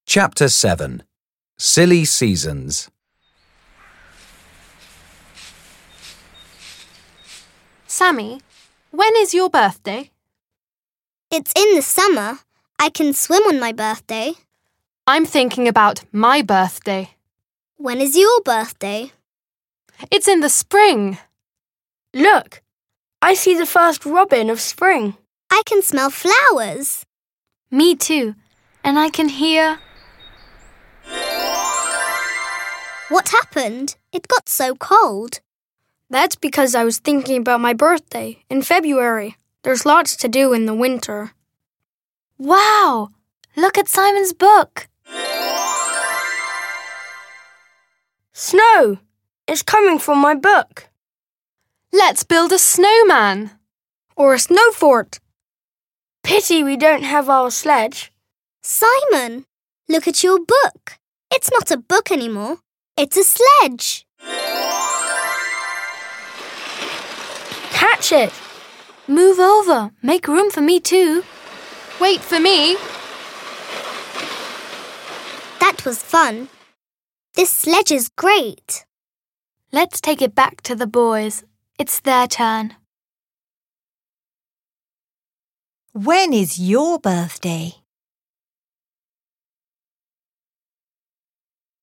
Chapter 7. Silly Seasons. Sammy, when is your birthday? It's in the summer. I can swim on my birthday. I'm thinking about my birthday. When is your birthday? It's in the spring. Look, I see the first robin of spring. I can smell flowers. Me too. And I can hear... What happened? It got so cold. That's because I was thinking about my birthday in February. There's lots to do in the winter. Wow! Look at Simon's book. Snow! It's coming from my book. Let's build a snowman. Or a snow fort. Pity we don't have our sledge. Simon, look at your book. It's not a book anymore. It's a sledge. Catch it! Move over. Make room for me too. Wait for me. That was fun. This sledge is great. Let's take it back to the boys. It's their turn. When is your birthday?